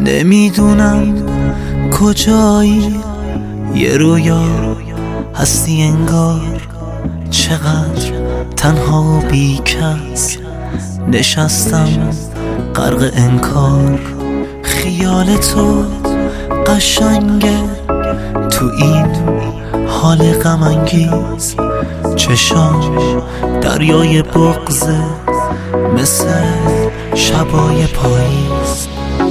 نمیدونم کجایی، یه رویا هستی انگار. چقدر تنها و بیکس نشستم غرق انکار. خیال تو قشنگه تو این حال غم انگیز. چشام دریای بغضه مثل شبای پاییز.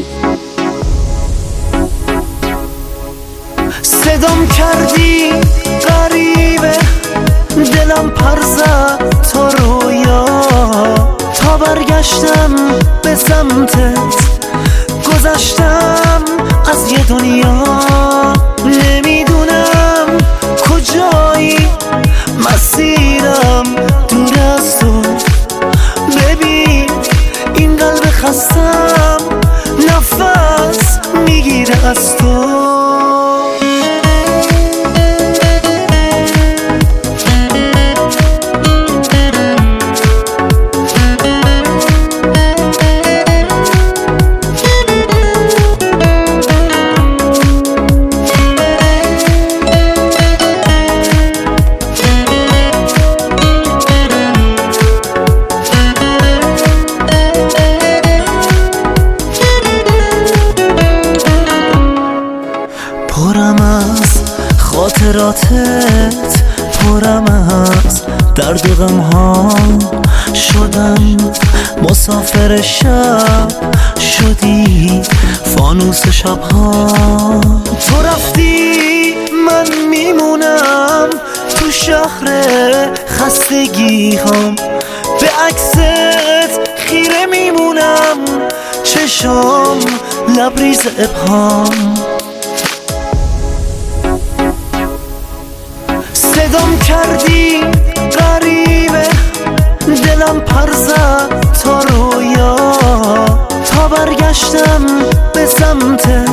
صدام کردی غریبه، دلم پر زد تا رویا. تا برگشتم به سمتت گذشتم از یه دنیا. نمیدونم کجایی، مسیرم دور از تو. ببین این قلب خستم نفس میگیره از تو. پرم از خاطراتت، پرم از درد و غم ها. شدم مسافر شب، شدی فانوس شب ها. تو رفتی من میمونم تو شهر خستگی هام. به عکست خیره میمونم، چشام لبریز ابهام. صدام کردی غریبه، دلم پر زد تا رویا. تا برگشتم به سمتت